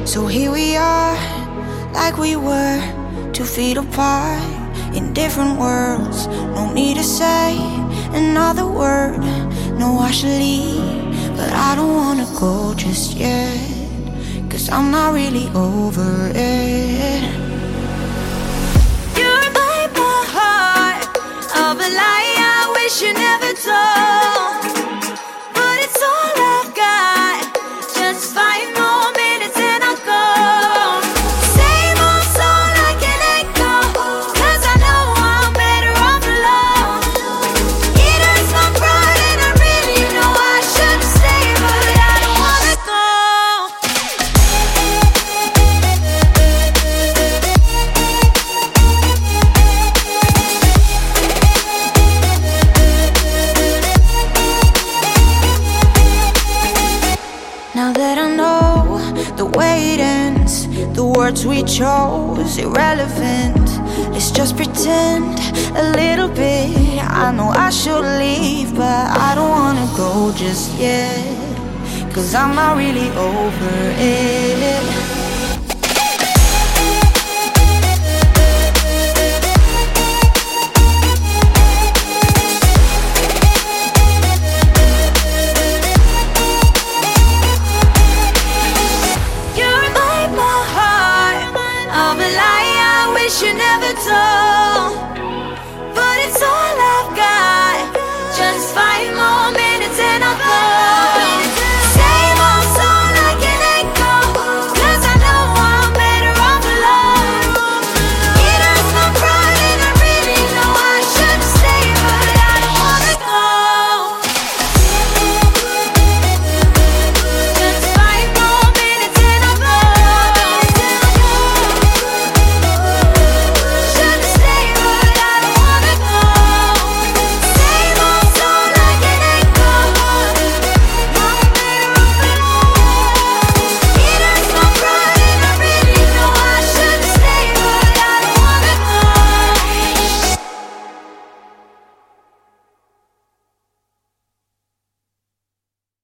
So here we are, like we were, 2 feet apart, in different worlds. No need to say another word. No, I should leave, but I don't wanna go just yet, 'cause I'm not really over it. You break my heart of a lie I wish you never told, but it's all I've got. Just 5 more minutes and I'll go. Same old song like an echo, 'cause I know I'm better off alone. It hurts my pride and I really know I should stay, but I don't wanna go. Now that I know the way it ends, the words we chose irrelevant. Let's just pretend a little bit. I know I should leave, but I don't wanna go just yet, 'cause I'm not really over